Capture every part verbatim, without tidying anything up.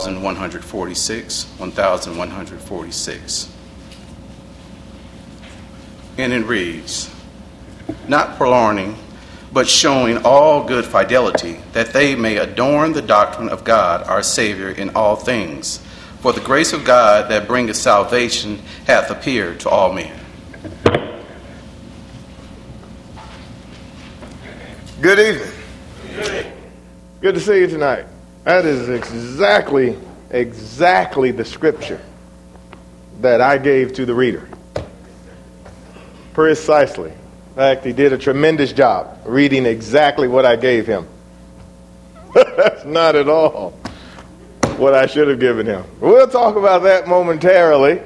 one hundred forty-six, one thousand one hundred forty-six. And it reads, "Not purloining, but showing all good fidelity, that they may adorn the doctrine of God our Savior in all things. For the grace of God that bringeth salvation hath appeared to all men." Good evening. Good to see you tonight. That is exactly, exactly the scripture that I gave to the reader. Precisely. In fact, he did a tremendous job reading exactly what I gave him. That's not at all what I should have given him. We'll talk about that momentarily.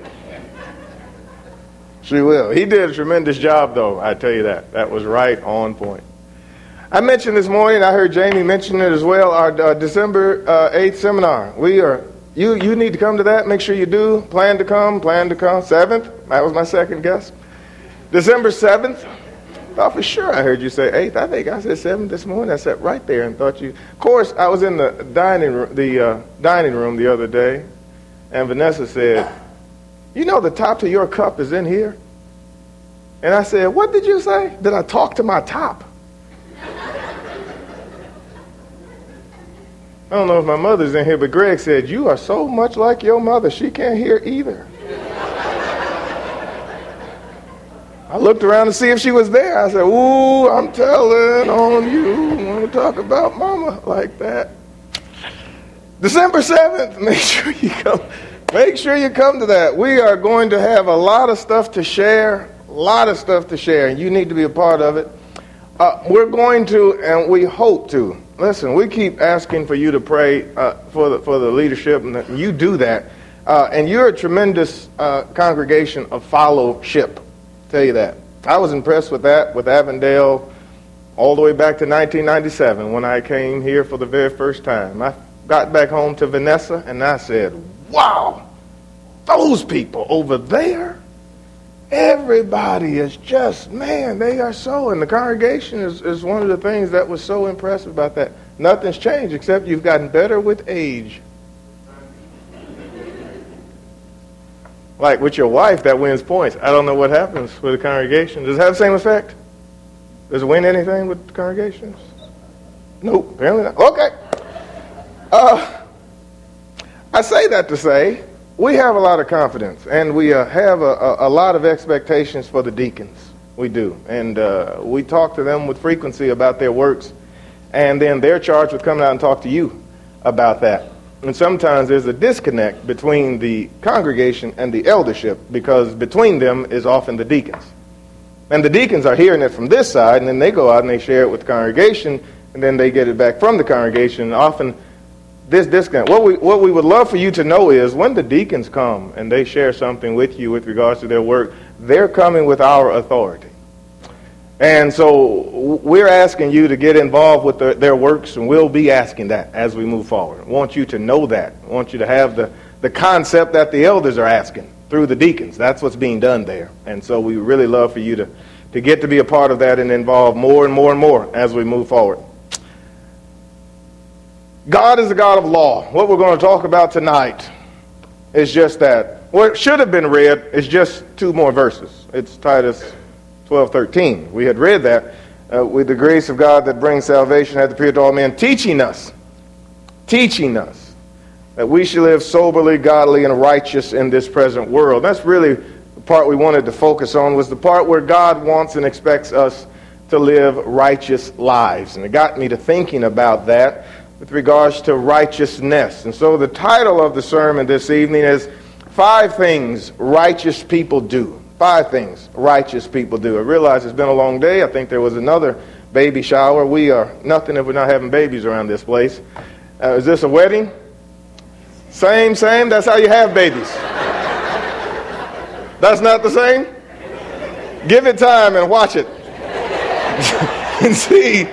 She will. He did a tremendous job, though, I tell you that. That was right on point. I mentioned this morning, I heard Jamie mention it as well, our uh, December uh, eighth seminar. We are, you you need to come to that. Make sure you do. Plan to come, plan to come. seventh, that was my second guess. December seventh. Thought for sure I heard you say eighth. I think I said seventh this morning. I sat right there and thought you. Of course, I was in the dining room, the uh, dining room the other day, and Vanessa said, "You know the top to your cup is in here." And I said, "What did you say? Did I talk to my top?" I don't know if my mother's in here, but Greg said, "You are so much like your mother, she can't hear either." I looked around to see if she was there. I said, "Ooh, I'm telling on you. I want to talk about mama like that." December seventh, make sure you come. Make sure you come to that. We are going to have a lot of stuff to share, a lot of stuff to share, and you need to be a part of it. Uh, we're going to, and we hope to. Listen, we keep asking for you to pray uh, for the for the leadership, and you do that. Uh, and you're a tremendous uh, congregation of fellowship. Tell you that. I was impressed with that, with Avondale, all the way back to nineteen ninety-seven when I came here for the very first time. I got back home to Vanessa, and I said, "Wow, those people over there, everybody is just, man, they are so," and the congregation is, is one of the things that was so impressive about that. Nothing's changed except you've gotten better with age. Like with your wife that wins points. I don't know what happens with the congregation. Does it have the same effect? Does it win anything with the congregations? Nope, apparently not. Okay. Uh, I say that to say, we have a lot of confidence, and we uh, have a, a, a lot of expectations for the deacons. We do. And uh, we talk to them with frequency about their works, and then they're charged with coming out and talk to you about that. And sometimes there's a disconnect between the congregation and the eldership, because between them is often the deacons. And the deacons are hearing it from this side, and then they go out and they share it with the congregation, and then they get it back from the congregation. And often this disconnect. What we what we would love for you to know is when the deacons come and they share something with you with regards to their work, they're coming with our authority. And so we're asking you to get involved with the, their works, and we'll be asking that as we move forward. I want you to know that. I want you to have the, the concept that the elders are asking through the deacons. That's what's being done there. And so we really love for you to, to get to be a part of that and involved more and more and more as we move forward. God is a God of law. What we're going to talk about tonight is just that. What should have been read is just two more verses. It's Titus twelve thirteen. We had read that. Uh, with the grace of God that brings salvation hath appeared to all men, teaching us, teaching us that we should live soberly, godly, and righteous in this present world. That's really the part we wanted to focus on, was the part where God wants and expects us to live righteous lives. And it got me to thinking about that with regards to righteousness. And so the title of the sermon this evening is Five Things Righteous People Do. Five things righteous people do. I realize it's been a long day. I think there was another baby shower. We are nothing if we're not having babies around this place. Uh, is this a wedding? Same, same. That's how you have babies. That's not the same? Give it time and watch it. And see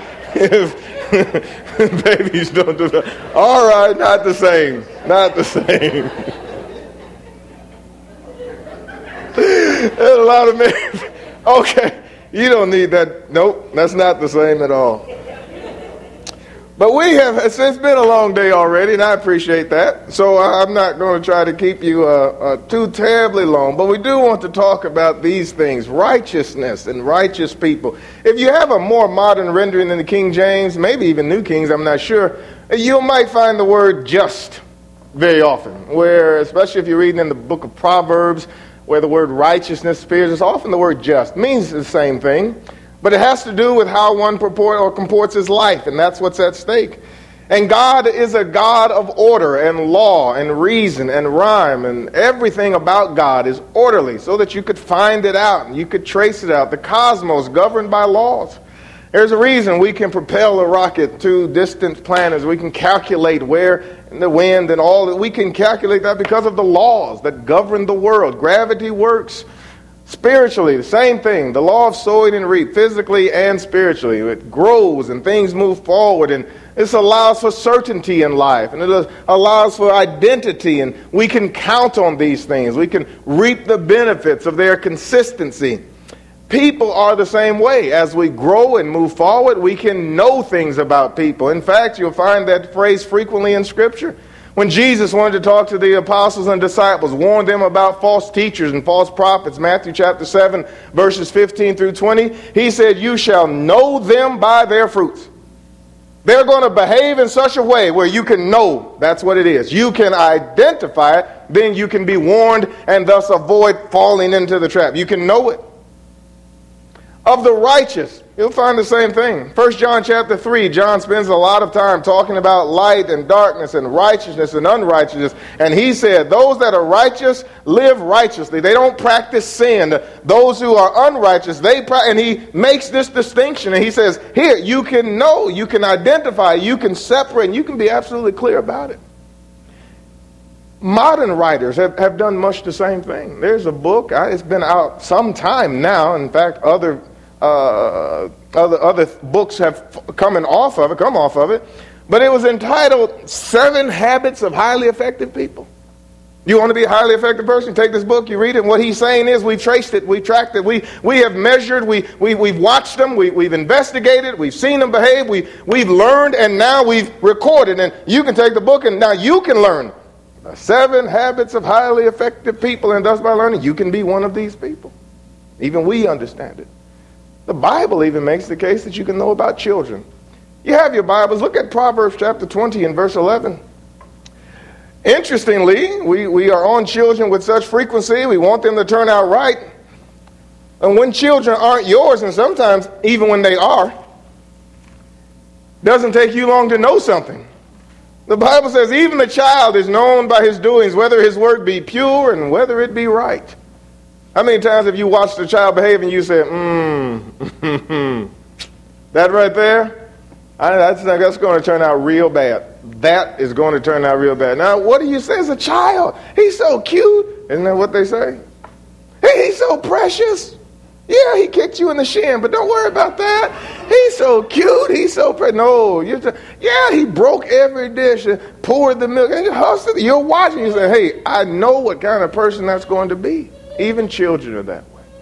if babies don't do that. All right, not the same. Not the same. There's a lot of men. Okay, you don't need that. Nope, that's not the same at all. But we have, it's, it's been a long day already, and I appreciate that. So I'm not going to try to keep you uh, uh, too terribly long. But we do want to talk about these things, righteousness and righteous people. If you have a more modern rendering than the King James, maybe even New Kings, I'm not sure, you might find the word just very often, where, especially if you're reading in the book of Proverbs, where the word righteousness appears, it's often the word just. It means the same thing. But it has to do with how one purport or comports his life, and that's what's at stake. And God is a God of order and law and reason and rhyme, and everything about God is orderly so that you could find it out and you could trace it out. The cosmos governed by laws. There's a reason we can propel a rocket to distant planets. We can calculate where in the wind and all that. We can calculate that because of the laws that govern the world. Gravity works. Spiritually, the same thing. The law of sowing and reap, physically and spiritually. It grows and things move forward, and this allows for certainty in life, and it allows for identity, and we can count on these things. We can reap the benefits of their consistency. People are the same way. As we grow and move forward, we can know things about people. In fact, you'll find that phrase frequently in Scripture. When Jesus wanted to talk to the apostles and disciples, warned them about false teachers and false prophets, Matthew chapter seven, verses fifteen through twenty, he said, you shall know them by their fruits. They're going to behave in such a way where you can know that's what it is. You can identify it, then you can be warned and thus avoid falling into the trap. You can know it. Of the righteous, you'll find the same thing. First John chapter three, John spends a lot of time talking about light and darkness and righteousness and unrighteousness. And he said, those that are righteous live righteously. They don't practice sin. Those who are unrighteous, they pra- and he makes this distinction. And he says, here, you can know, you can identify, you can separate, and you can be absolutely clear about it. Modern writers have, have done much the same thing. There's a book, uh, it's been out some time now. In fact, other Uh, other other books have coming off of it, come off of it, but it was entitled Seven Habits of Highly Effective People. You want to be a highly effective person? Take this book, you read it, and what he's saying is we traced it, we tracked it, we we have measured, we, we, we've watched them, we, we've investigated, we've seen them behave, we, we've learned, and now we've recorded. And you can take the book and now you can learn Seven Habits of Highly Effective People, and thus by learning, you can be one of these people. Even we understand it. The Bible even makes the case that you can know about children. You have your Bibles. Look at Proverbs chapter twenty and verse eleven. Interestingly, we, we are on children with such frequency. We want them to turn out right. And when children aren't yours, and sometimes even when they are, doesn't take you long to know something. The Bible says even the child is known by his doings, whether his work be pure and whether it be right. How many times have you watched a child behave and you say, mmm, that right there, I, that's, that's going to turn out real bad. That is going to turn out real bad. Now, what do you say as a child? He's so cute. Isn't that what they say? Hey, he's so precious. Yeah, he kicked you in the shin, but don't worry about that. He's so cute. He's so precious. No, you're just, yeah, he broke every dish and poured the milk. And you're watching. You say, hey, I know what kind of person that's going to be. Even children are that way.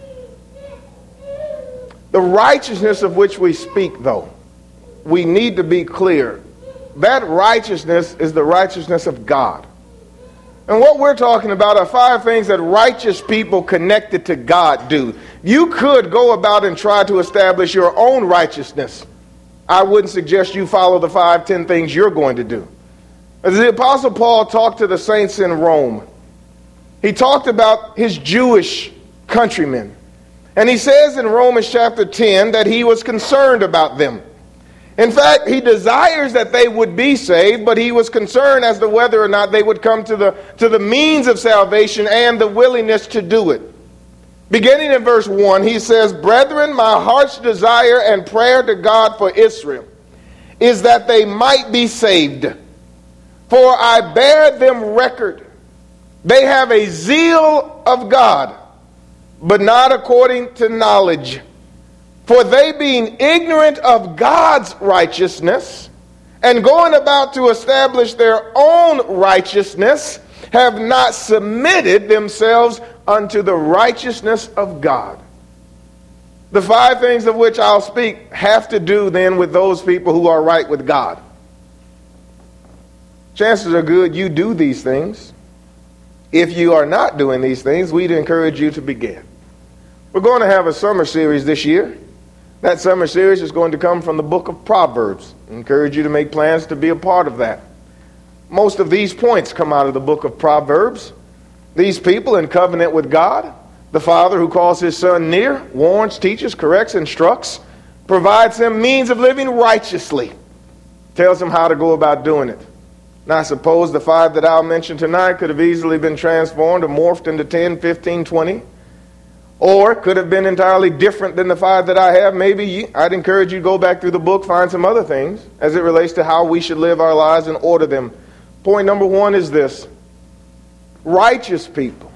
The righteousness of which we speak, though, we need to be clear. That righteousness is the righteousness of God. And what we're talking about are five things that righteous people connected to God do. You could go about and try to establish your own righteousness. I wouldn't suggest you follow the five, ten things you're going to do. As the Apostle Paul talked to the saints in Rome, he talked about his Jewish countrymen. And he says in Romans chapter ten that he was concerned about them. In fact, he desires that they would be saved, but he was concerned as to whether or not they would come to the, to the means of salvation and the willingness to do it. Beginning in verse one, he says, "Brethren, my heart's desire and prayer to God for Israel is that they might be saved. For I bear them record. They have a zeal of God, but not according to knowledge. For they being ignorant of God's righteousness, and going about to establish their own righteousness, have not submitted themselves unto the righteousness of God." The five things of which I'll speak have to do then with those people who are right with God. chances are good you do these things. If you are not doing these things, we'd encourage you to begin. We're going to have a summer series this year. That summer series is going to come from the book of Proverbs. I encourage you to make plans to be a part of that. Most of these points come out of the book of Proverbs. These people in covenant with God, the father who calls his son near, warns, teaches, corrects, instructs, provides him means of living righteously, tells him how to go about doing it. Now, I suppose the five that I'll mention tonight could have easily been transformed or morphed into ten, fifteen, twenty, or could have been entirely different than the five that I have. Maybe you, I'd encourage you to go back through the book, find some other things as it relates to how we should live our lives and order them. Point number one is this: righteous people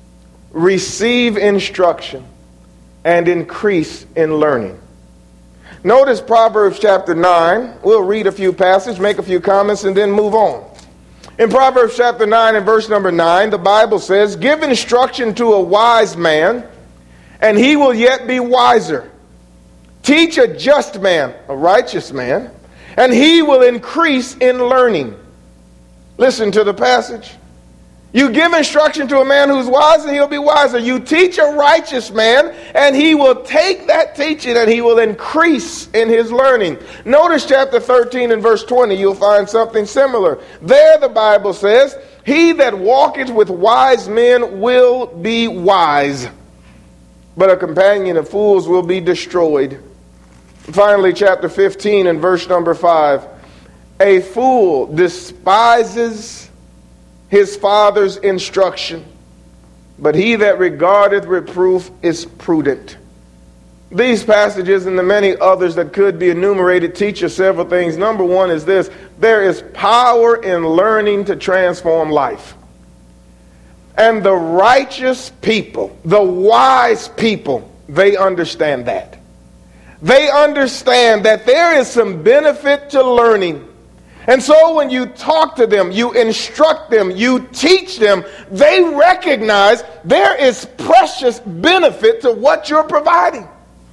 receive instruction and increase in learning. Notice Proverbs chapter nine. We'll read a few passages, make a few comments, and then move on. In Proverbs chapter nine and verse number nine, the Bible says, "Give instruction to a wise man, and he will yet be wiser. Teach a just man, a righteous man, and he will increase in learning." Listen to the passage. You give instruction to a man who's wise, and he'll be wiser. You teach a righteous man, and he will take that teaching and he will increase in his learning. Notice chapter thirteen and verse twenty. You'll find something similar. There the Bible says, "He that walketh with wise men will be wise, but a companion of fools will be destroyed." Finally, chapter fifteen and verse number five. "A fool despises his father's instruction, but he that regardeth reproof is prudent." These passages and the many others that could be enumerated teach us several things. Number one is this: there is power in learning to transform life. And the righteous people, the wise people, they understand that. They understand that there is some benefit to learning. And so when you talk to them, you instruct them, you teach them, they recognize there is precious benefit to what you're providing.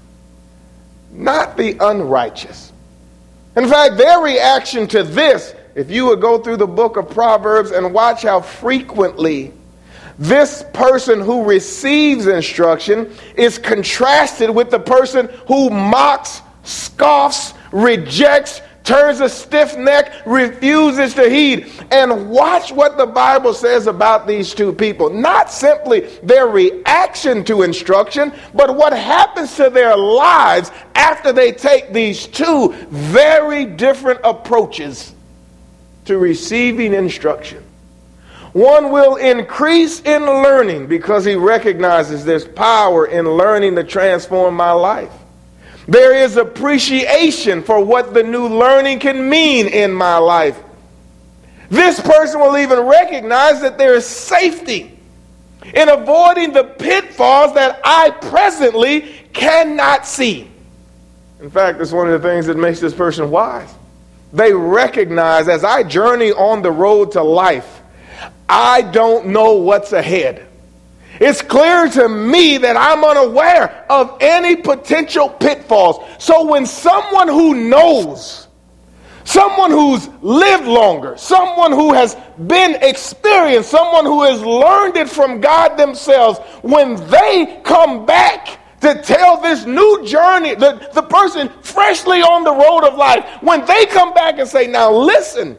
Not the unrighteous. In fact, their reaction to this, if you would go through the book of Proverbs and watch how frequently this person who receives instruction is contrasted with the person who mocks, scoffs, rejects, turns a stiff neck, refuses to heed. And watch what the Bible says about these two people. Not simply their reaction to instruction, but what happens to their lives after they take these two very different approaches to receiving instruction. One will increase in learning because he recognizes there's power in learning to transform my life. There is appreciation for what the new learning can mean in my life. This person will even recognize that there is safety in avoiding the pitfalls that I presently cannot see. In fact, it's one of the things that makes this person wise. They recognize, as I journey on the road to life, I don't know what's ahead. It's clear to me that I'm unaware of any potential pitfalls. So when someone who knows, someone who's lived longer, someone who has been experienced, someone who has learned it from God themselves, when they come back to tell this new journey, the, the person freshly on the road of life, when they come back and say, now listen,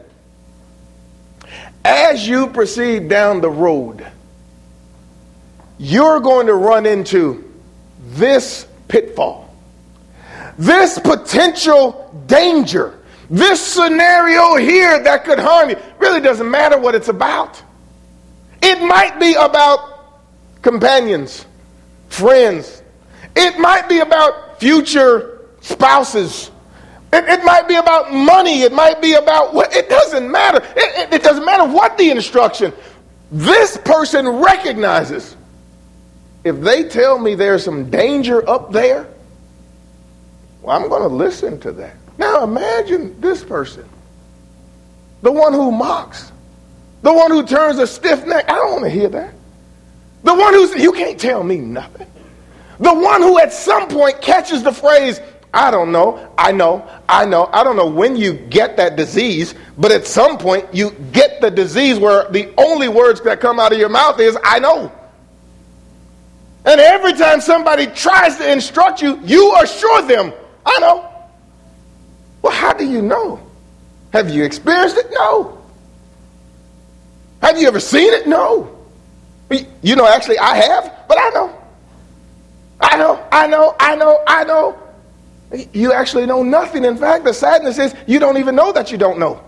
as you proceed down the road, you're going to run into this pitfall, this potential danger, this scenario here that could harm you. Really doesn't matter what it's about. It might be about companions, friends. It might be about future spouses. It, it might be about money. It might be about what. It doesn't matter. It, it, it doesn't matter what the instruction. This person recognizes, if they tell me there's some danger up there, well, I'm going to listen to that. Now imagine this person, the one who mocks, the one who turns a stiff neck. I don't want to hear that. The one who says, you can't tell me nothing. The one who at some point catches the phrase, I don't know. I know. I know. I don't know when you get that disease, but at some point you get the disease where the only words that come out of your mouth is, I know. And every time somebody tries to instruct you, you assure them, I know. Well, how do you know? Have you experienced it? No. Have you ever seen it? No. You know, actually, I have, but I know. I know, I know, I know, I know. You actually know nothing. In fact, the sadness is you don't even know that you don't know.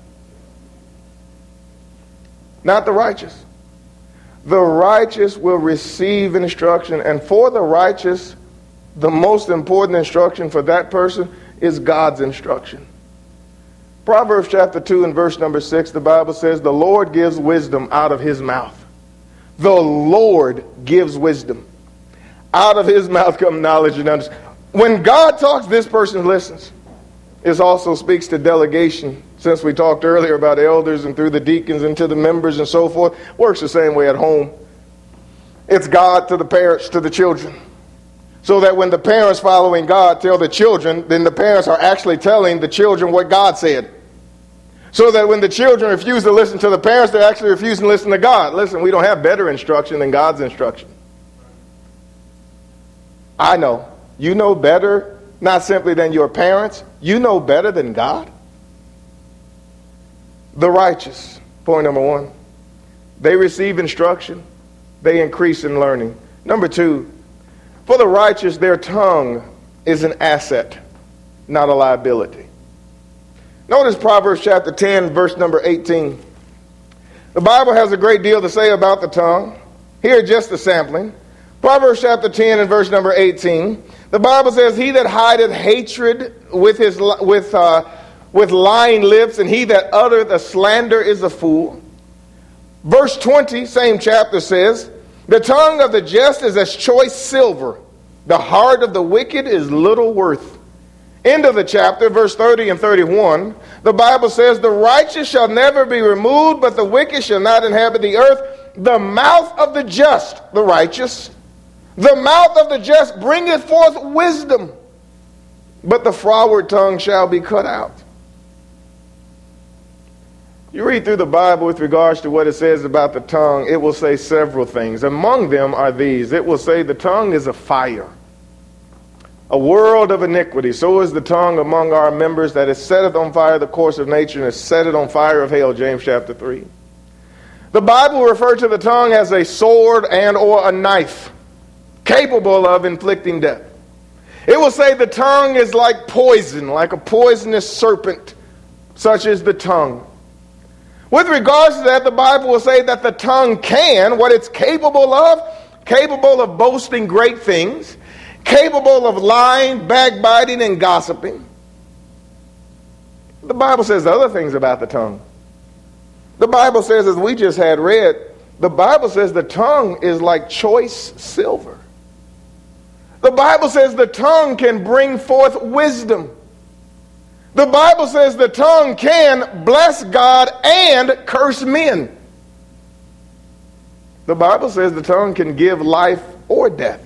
Not the righteous. The righteous will receive instruction, and for the righteous, the most important instruction for that person is God's instruction. Proverbs chapter two and verse number six, the Bible says, the Lord gives wisdom out of his mouth. The Lord gives wisdom. Out of his mouth come knowledge and understanding. When God talks, this person listens. It also speaks to delegation. Since we talked earlier about elders and through the deacons and to the members and so forth, works the same way at home. It's God to the parents, to the children. So that when the parents following God tell the children, then the parents are actually telling the children what God said. So that when the children refuse to listen to the parents, they're actually refusing to listen to God. Listen, we don't have better instruction than God's instruction. I know. You know better, not simply than your parents. You know better than God. The righteous, point number one. They receive instruction. They increase in learning. Number two, for the righteous, their tongue is an asset, not a liability. Notice Proverbs chapter ten, verse number eighteen. The Bible has a great deal to say about the tongue. Here, just a sampling. Proverbs chapter ten and verse number eighteen. The Bible says, he that hideth hatred with his with uh, with lying lips, and he that uttereth a slander is a fool. Verse twenty, same chapter says, the tongue of the just is as choice silver. The heart of the wicked is little worth. End of the chapter, verse thirty and thirty-one. The Bible says, the righteous shall never be removed, but the wicked shall not inhabit the earth. The mouth of the just, the righteous, the mouth of the just bringeth forth wisdom, but the froward tongue shall be cut out. You read through the Bible with regards to what it says about the tongue, it will say several things. Among them are these. It will say the tongue is a fire, a world of iniquity. So is the tongue among our members, that it setteth on fire the course of nature, and it setteth on fire of hell, James chapter three. The Bible refers to the tongue as a sword and or a knife, capable of inflicting death. It will say the tongue is like poison, like a poisonous serpent, such as the tongue. With regards to that, the Bible will say that the tongue can, what it's capable of, capable of boasting great things, capable of lying, backbiting, and gossiping. The Bible says other things about the tongue. The Bible says, as we just had read, the Bible says the tongue is like choice silver. The Bible says the tongue can bring forth wisdom. The Bible says the tongue can bless God and curse men. The Bible says the tongue can give life or death.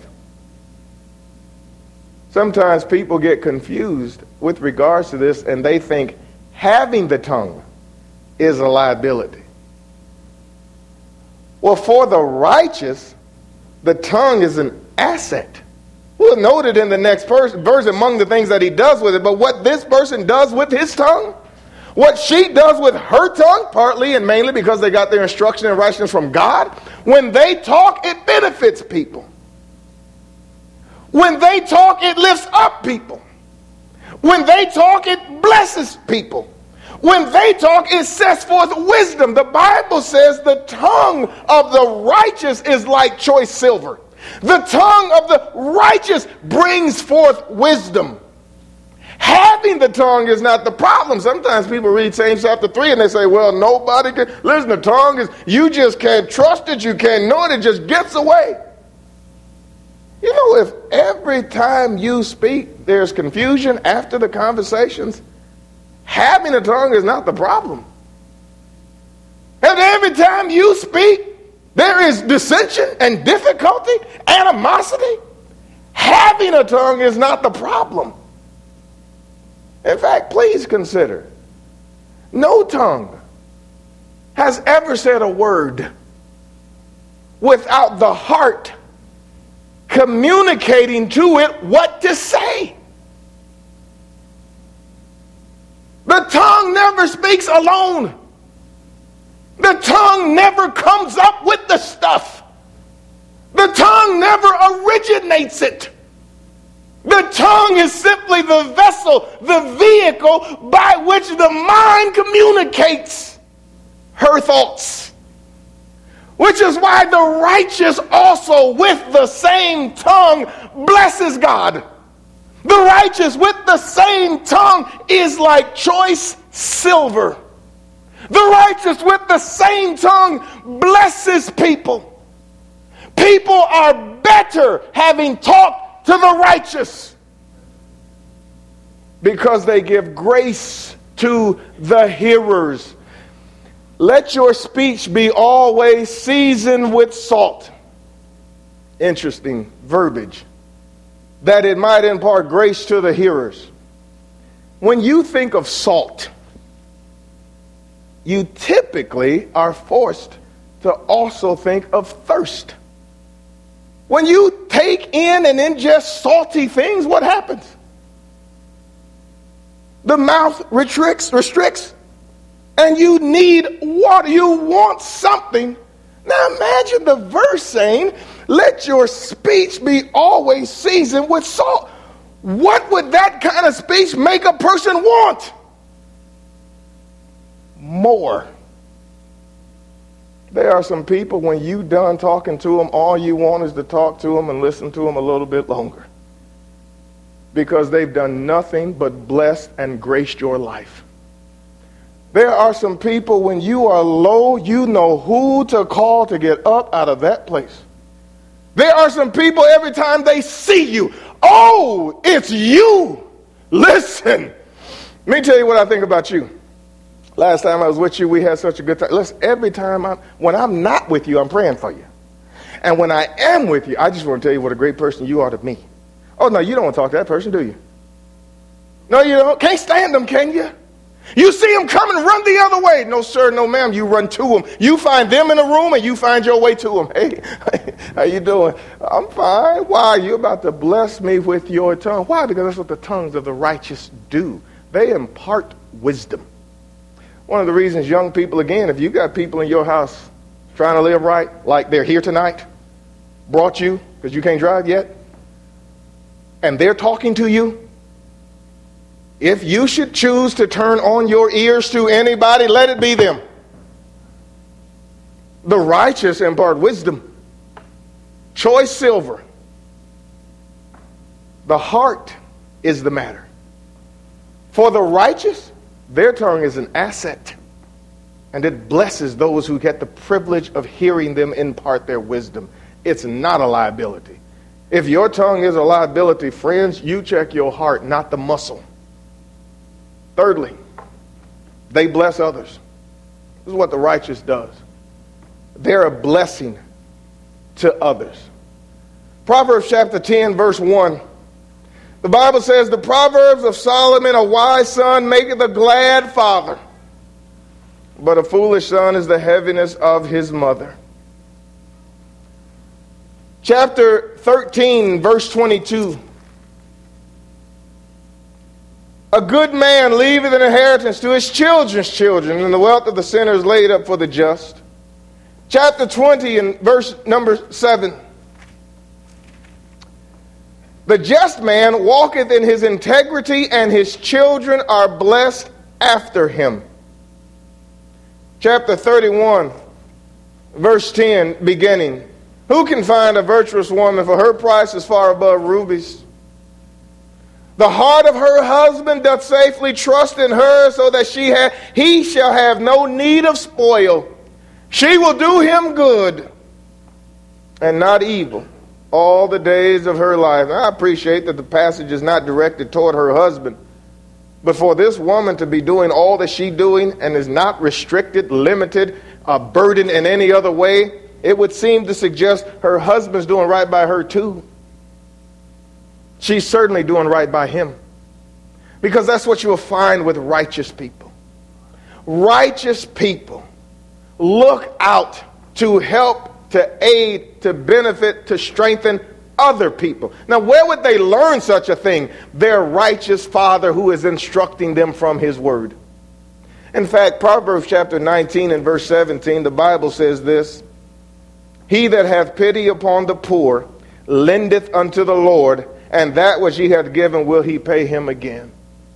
Sometimes people get confused with regards to this, and they think having the tongue is a liability. Well, for the righteous, the tongue is an asset. We'll note it in the next verse, verse among the things that he does with it. But what this person does with his tongue, what she does with her tongue, partly and mainly because they got their instruction and righteousness from God, when they talk, it benefits people. When they talk, it lifts up people. When they talk, it blesses people. When they talk, it sets forth wisdom. The Bible says the tongue of the righteous is like choice silver. The tongue of the righteous brings forth wisdom. Having the tongue is not the problem. Sometimes people read James chapter three and they say, well, nobody can. Listen, the tongue is, you just can't trust it. You can't know it. It just gets away. You know, if every time you speak, there's confusion after the conversations, having a tongue is not the problem. And every time you speak, there is dissension and difficulty, animosity. Having a tongue is not the problem. In fact, please consider, no tongue has ever said a word without the heart communicating to it what to say. The tongue never speaks alone. The tongue never comes up with the stuff. The tongue never originates it. The tongue is simply the vessel, the vehicle by which the mind communicates her thoughts. Which is why the righteous also with the same tongue blesses God. The righteous with the same tongue is like choice silver. The righteous with the same tongue blesses people. People are better having talked to the righteous because they give grace to the hearers. Let your speech be always seasoned with salt. Interesting verbiage. That it might impart grace to the hearers. When you think of salt, you typically are forced to also think of thirst. When you take in and ingest salty things, what happens? The mouth restricts, restricts, and you need water. You want something. Now imagine the verse saying, let your speech be always seasoned with salt. What would that kind of speech make a person want? More. There are some people, when you done talking to them, all you want is to talk to them and listen to them a little bit longer. Because they've done nothing but blessed and graced your life. There are some people, when you are low, you know who to call to get up out of that place. There are some people, every time they see you, oh, it's you. Listen, let me tell you what I think about you. Last time I was with you, we had such a good time. Listen, every time I'm, when I'm not with you, I'm praying for you. And when I am with you, I just want to tell you what a great person you are to me. Oh, no, you don't want to talk to that person, do you? No, you don't. Can't stand them, can you? You see them coming, run the other way. No, sir, no, ma'am. You run to them. You find them in a room and you find your way to them. Hey, how you doing? I'm fine. Why? You're about to bless me with your tongue. Why? Because that's what the tongues of the righteous do. They impart wisdom. One of the reasons young people, again, if you got people in your house trying to live right, like they're here tonight, brought you because you can't drive yet, and they're talking to you, if you should choose to turn on your ears to anybody, let it be them. The righteous impart wisdom, choice silver. The heart is the matter. For the righteous, their tongue is an asset, and it blesses those who get the privilege of hearing them impart their wisdom. It's not a liability. If your tongue is a liability, friends, you check your heart, not the muscle. Thirdly, they bless others. This is what the righteous does. They're a blessing to others. Proverbs chapter ten, verse one. The Bible says, the Proverbs of Solomon, a wise son maketh a glad father, but a foolish son is the heaviness of his mother. Chapter thirteen, verse twenty-two. A good man leaveth an inheritance to his children's children, and the wealth of the sinner is laid up for the just. Chapter twenty and verse number seven. The just man walketh in his integrity, and his children are blessed after him. Chapter thirty-one, verse ten, beginning. Who can find a virtuous woman, for her price is far above rubies? The heart of her husband doth safely trust in her, so that she ha- he shall have no need of spoil. She will do him good and not evil all the days of her life. Now, I appreciate that the passage is not directed toward her husband, but for this woman to be doing all that she's doing and is not restricted, limited, uh, burdened in any other way, it would seem to suggest her husband's doing right by her too. She's certainly doing right by him. Because that's what you will find with righteous people. Righteous people look out to help, to aid, to benefit, to strengthen other people. Now, where would they learn such a thing? Their righteous Father who is instructing them from his word. In fact, Proverbs chapter nineteen and verse seventeen, the Bible says this: He that hath pity upon the poor lendeth unto the Lord, and that which he hath given will he pay him again.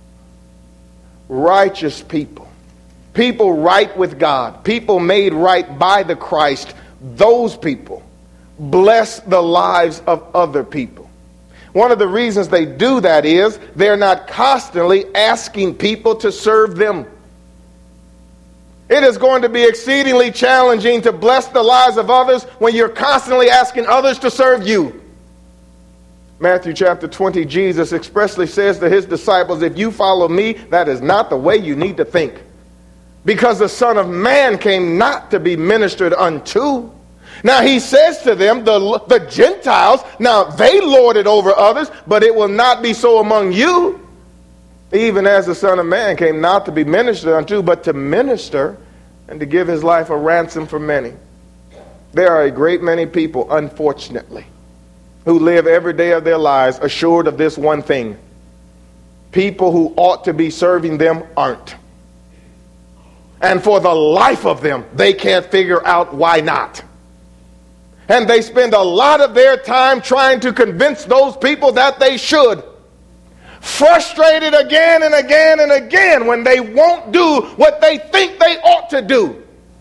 Righteous people, people right with God, people made right by the Christ, those people bless the lives of other people. One of the reasons they do that is they're not constantly asking people to serve them. It is going to be exceedingly challenging to bless the lives of others when you're constantly asking others to serve you. Matthew chapter twenty, Jesus expressly says to his disciples, if you follow me, that is not the way you need to think. Because the Son of Man came not to be ministered unto. Now he says to them, the, the Gentiles, now they lord it over others, but it will not be so among you. Even as the Son of Man came not to be ministered unto, but to minister and to give his life a ransom for many. There are a great many people, unfortunately, who live every day of their lives assured of this one thing: people who ought to be serving them aren't. And for the life of them, they can't figure out why not. And they spend a lot of their time trying to convince those people that they should. Frustrated again and again and again when they won't do what they think they ought to do.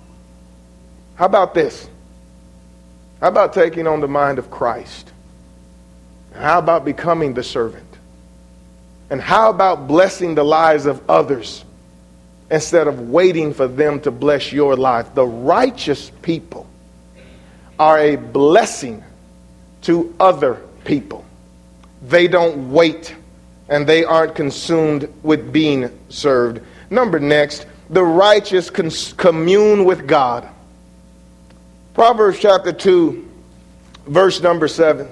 How about this? How about taking on the mind of Christ? How about becoming the servant? And how about blessing the lives of others instead of waiting for them to bless your life? The righteous people are a blessing to other people. They don't wait, and they aren't consumed with being served. Number next, the righteous cons- commune with God. Proverbs chapter two, verse number seven.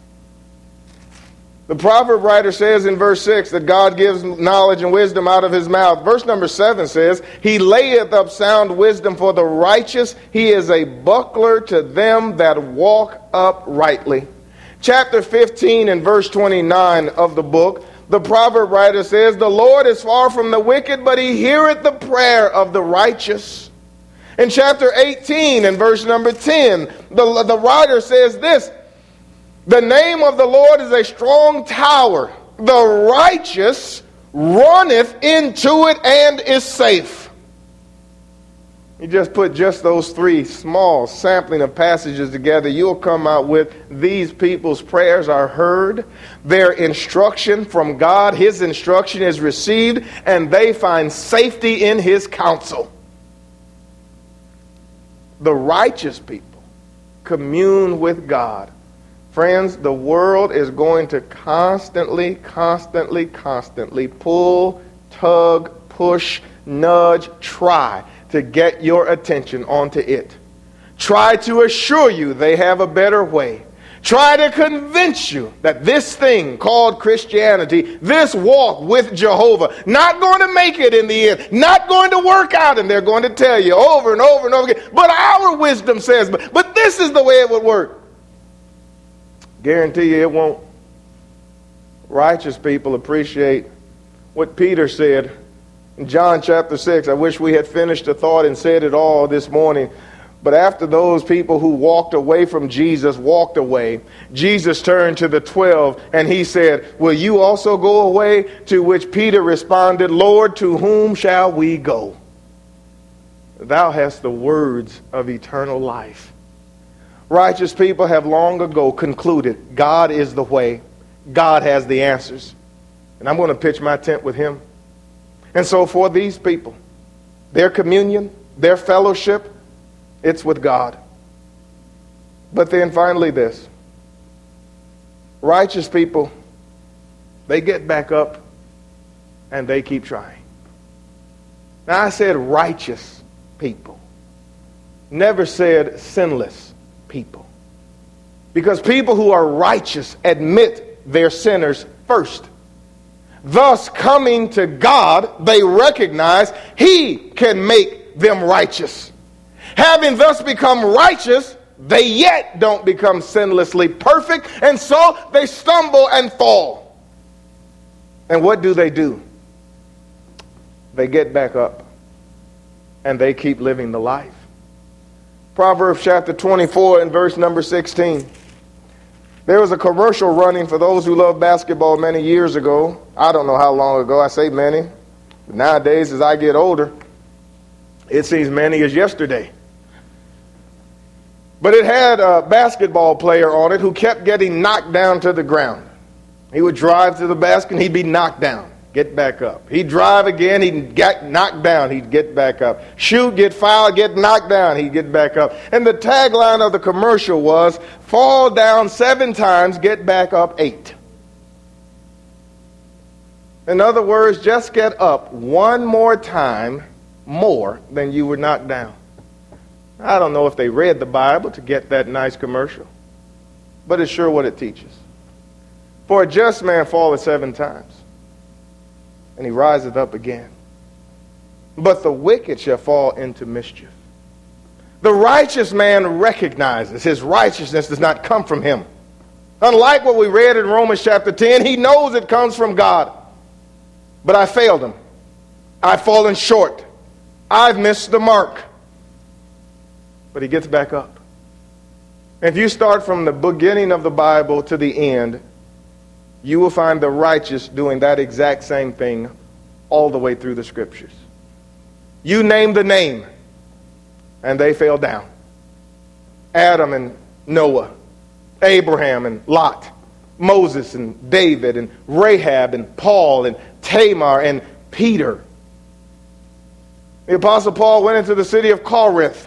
The proverb writer says in verse six that God gives knowledge and wisdom out of his mouth. Verse number seven says, He layeth up sound wisdom for the righteous. He is a buckler to them that walk uprightly. Chapter fifteen and verse twenty-nine of the book, the proverb writer says, The Lord is far from the wicked, but he heareth the prayer of the righteous. In chapter eighteen and verse number ten, the, the writer says this: The name of the Lord is a strong tower. The righteous runneth into it and is safe. You just put just those three small sampling of passages together, you'll come out with these people's prayers are heard, their instruction from God, his instruction is received, and they find safety in his counsel. The righteous people commune with God. Friends, the world is going to constantly, constantly, constantly pull, tug, push, nudge, try to get your attention onto it. Try to assure you they have a better way. Try to convince you that this thing called Christianity, this walk with Jehovah, not going to make it in the end, not going to work out, and they're going to tell you over and over and over again, but our wisdom says, but, but this is the way it would work. Guarantee you it won't. Righteous people appreciate what Peter said in John chapter six. I wish we had finished the thought and said it all this morning. But after those people who walked away from Jesus walked away, Jesus turned to the twelve and he said, Will you also go away? To which Peter responded, Lord, to whom shall we go? Thou hast the words of eternal life. Righteous people have long ago concluded God is the way. God has the answers. And I'm going to pitch my tent with him. And so for these people, their communion, their fellowship, it's with God. But then finally this. Righteous people, they get back up and they keep trying. Now I said righteous people. Never said sinless people. Because people who are righteous admit they're sinners first. Thus, coming to God, they recognize He can make them righteous. Having thus become righteous, they yet don't become sinlessly perfect, and so they stumble and fall. And what do they do? They get back up, and they keep living the life. Proverbs chapter twenty-four and verse number sixteen. There was a commercial running for those who love basketball many years ago. I don't know how long ago. I say many. But nowadays, as I get older, it seems many as yesterday. But it had a basketball player on it who kept getting knocked down to the ground. He would drive to the basket and he'd be knocked down. Get back up. He'd drive again, he'd get knocked down, he'd get back up. Shoot, get fouled, get knocked down, he'd get back up. And the tagline of the commercial was, fall down seven times, get back up eight. In other words, just get up one more time more than you were knocked down. I don't know if they read the Bible to get that nice commercial, but it's sure what it teaches. For a just man falleth seven times, and he riseth up again. But the wicked shall fall into mischief. The righteous man recognizes his righteousness does not come from him. Unlike what we read in Romans chapter ten, he knows it comes from God. But I failed him. I've fallen short. I've missed the mark. But he gets back up. If you start from the beginning of the Bible to the end, you will find the righteous doing that exact same thing all the way through the scriptures. You name the name, and they fell down. Adam and Noah, Abraham and Lot, Moses and David and Rahab and Paul and Tamar and Peter. The Apostle Paul went into the city of Corinth.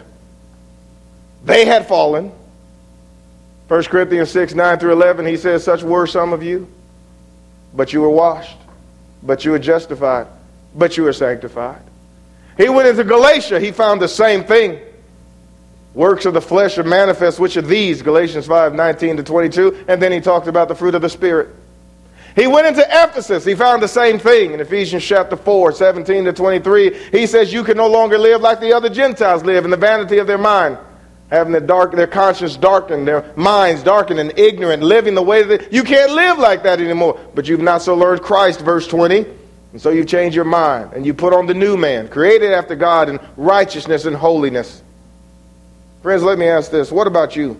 They had fallen. First Corinthians six, nine through eleven, he says, such were some of you, but you were washed, but you were justified, but you were sanctified. He went into Galatia. He found the same thing. Works of the flesh are manifest, which are these, Galatians five, nineteen to twenty-two, and then he talked about the fruit of the Spirit. He went into Ephesus. He found the same thing in Ephesians chapter four, seventeen to twenty-three. He says you can no longer live like the other Gentiles live in the vanity of their mind, having their, dark, their conscience darkened, their minds darkened and ignorant, living the way that you can't live like that anymore. But you've not so learned Christ, verse twenty. And so you change your mind and you put on the new man, created after God in righteousness and holiness. Friends, let me ask this. What about you?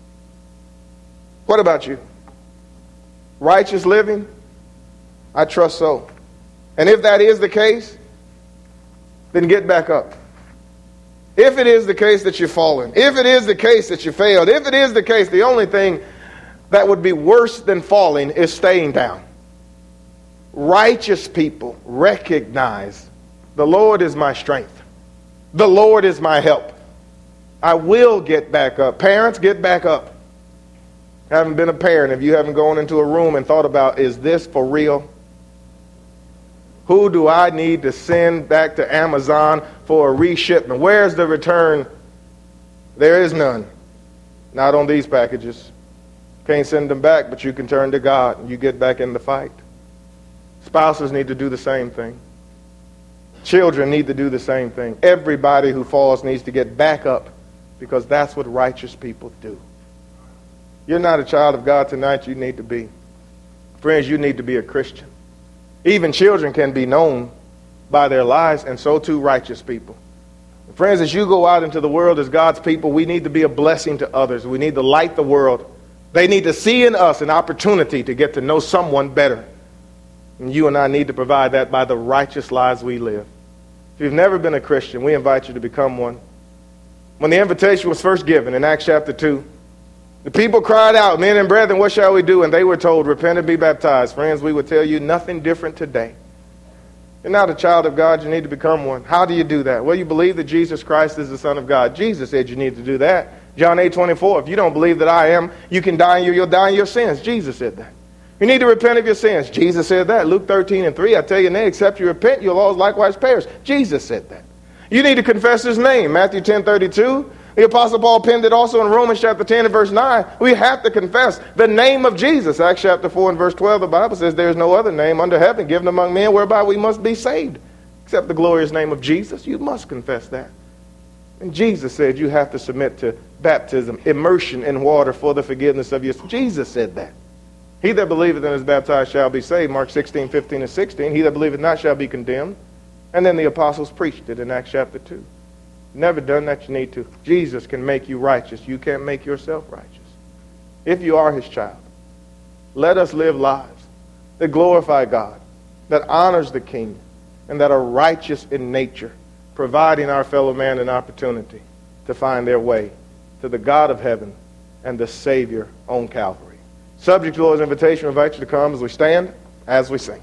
What about you? Righteous living? I trust so. And if that is the case, then get back up. If it is the case that you've fallen, if it is the case that you failed, if it is the case, the only thing that would be worse than falling is staying down. Righteous people recognize the Lord is my strength. The Lord is my help. I will get back up. Parents, get back up. Haven't been a parent if you haven't gone into a room and thought about, is this for real? Who do I need to send back to Amazon for a reshipment? Where's the return? There is none. Not on these packages. Can't send them back, but you can turn to God and you get back in the fight. Spouses need to do the same thing. Children need to do the same thing. Everybody who falls needs to get back up, because that's what righteous people do. You're not a child of God tonight, you need to be. Friends, you need to be a Christian. Even children can be known by their lives, and so too righteous people. Friends, as you go out into the world as God's people, we need to be a blessing to others. We need to light the world. They need to see in us an opportunity to get to know someone better. And you and I need to provide that by the righteous lives we live. If you've never been a Christian, we invite you to become one. When the invitation was first given in Acts chapter two, the people cried out, men and brethren, what shall we do? And they were told, repent and be baptized. Friends, we would tell you nothing different today. You're not a child of God, you need to become one. How do you do that? Well, you believe that Jesus Christ is the Son of God. Jesus said you need to do that. John eight twenty-four, if you don't believe that I am, you can die in your, you'll die in your sins. Jesus said that. You need to repent of your sins. Jesus said that. Luke thirteen and three, I tell you, nay, except you repent, you'll all likewise perish. Jesus said that. You need to confess his name. Matthew ten thirty-two, The Apostle Paul penned it also in Romans chapter ten and verse nine. We have to confess the name of Jesus. Acts chapter four and verse twelve, the Bible says there is no other name under heaven given among men whereby we must be saved, except the glorious name of Jesus. You must confess that. And Jesus said you have to submit to baptism, immersion in water for the forgiveness of your sins. Jesus said that. He that believeth and is baptized shall be saved. Mark sixteen, fifteen, and sixteen. He that believeth not shall be condemned. And then the apostles preached it in Acts chapter two. Never done that, you need to. Jesus can make you righteous. You can't make yourself righteous. If you are his child, let us live lives that glorify God, that honors the King, and that are righteous in nature, providing our fellow man an opportunity to find their way to the God of heaven and the Savior on Calvary. Subject to the Lord's invitation, we invite you to come as we stand, as we sing.